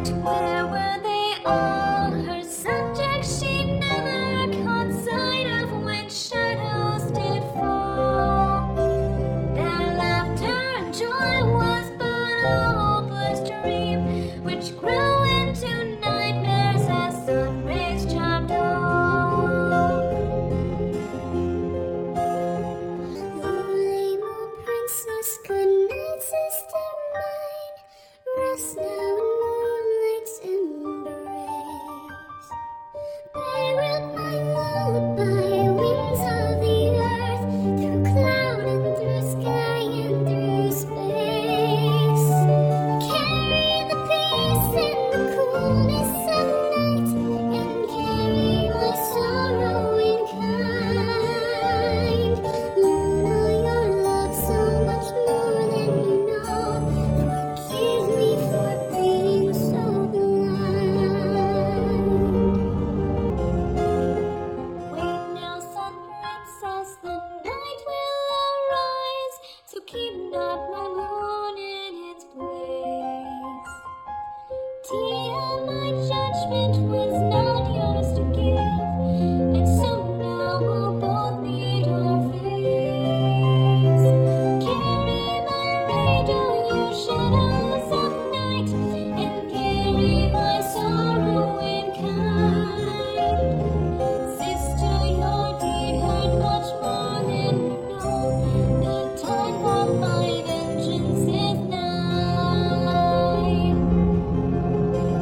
Where were they all? Her subjects she never caught sight of when shadows did fall. Their laughter and joy was but a hopeless dream, which grew into nightmares as sun rays charmed all. Lonely moon princess, good night, sister mine. Rest now in moonlight's embrace. Bear my lullaby, winds of the earth, through cloud and through sky and through space. Carry the peace and the coolness of night, and carry my sorrow in kind. You know your love so much more than you know. Forgive me for being so blind. Wait now, sun princess, the night will arise, so keep not my moon in its place. Tia, my judgment was not yours to give, and so now we'll both meet our fates. Carry my radar, you shadows of night, and carry my sorrow in kind. Sister, your deed hurt much more than you know. The time for my vengeance is nigh.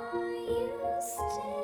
you stay?